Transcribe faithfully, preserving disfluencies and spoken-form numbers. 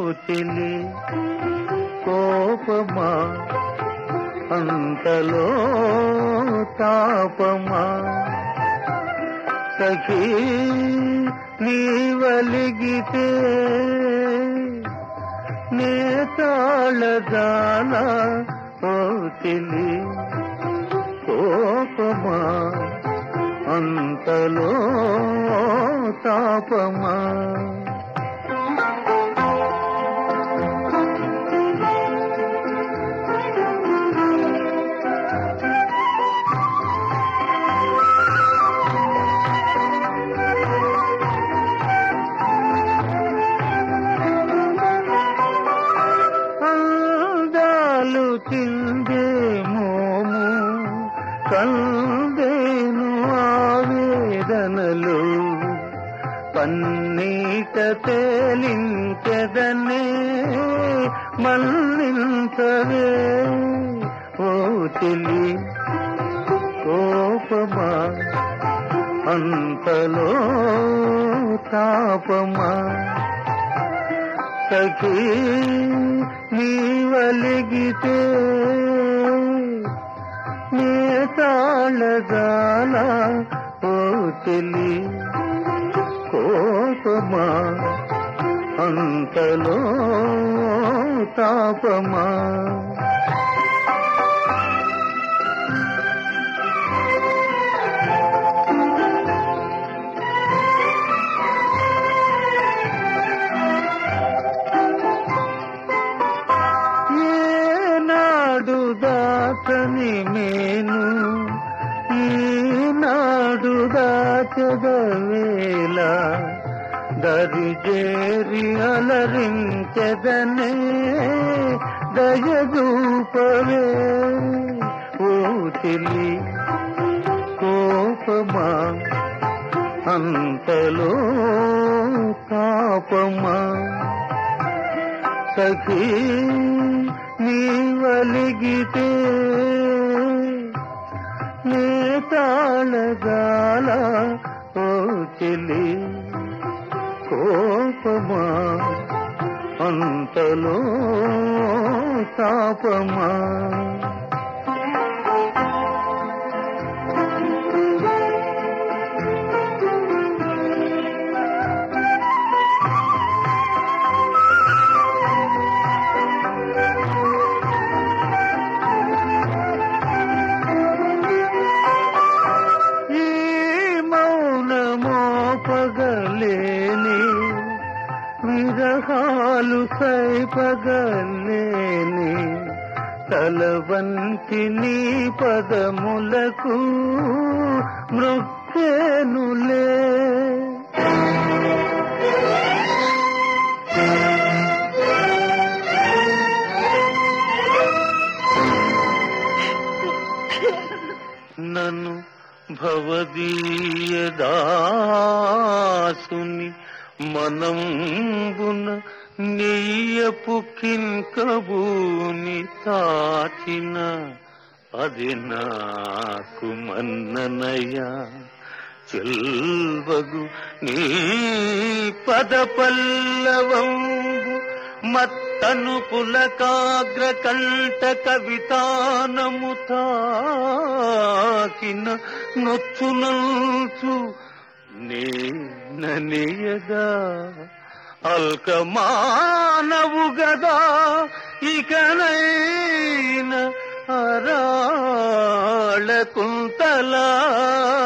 చెలి కోపమా అంతలో తాపమా సఖీ నీవలిగితే నే తాళదానా ఓ చెలి కోపమా అంతలో తాపమా అందాలు చిందే మోము కందేను ఆవేదనలు పన్నీట తేలించెదనే మన్నించవే ఓ చెలి కోపమా అంతలో తాపమా సఖీ నీవలిగితే నే తాళదానా ఓ చెలి కోపమా అంతలో తాపమా ఏనాడు దాచని మేను ఈనాడు దాచదవేళ దరిజేరి అలరించెదనే దయదూపవే ఓ చెలి కోపమా అంతలో తాపమా సఖీ నీవలిగితే నే తాళగాల ఓ చెలి కోపమా అంతలో తాపమా పగలేని విరహాలు సైపగలేని తలవంటి నీ పదములకు మృక్కేనులే నన్ను భవదీయ దాసుని మనంబున నెయ్యపు కింకబూని తాచిన అది నాకు మన్ననయ్యా చెల్వగు నీ పద పల్లవంబు మత్తను పులకాగ్ర కంఠ కవితానము తాకిన నొచ్చునంచు నేననియగా అల్కమానవు గదా ఇకనైన అరాళ కుంతలా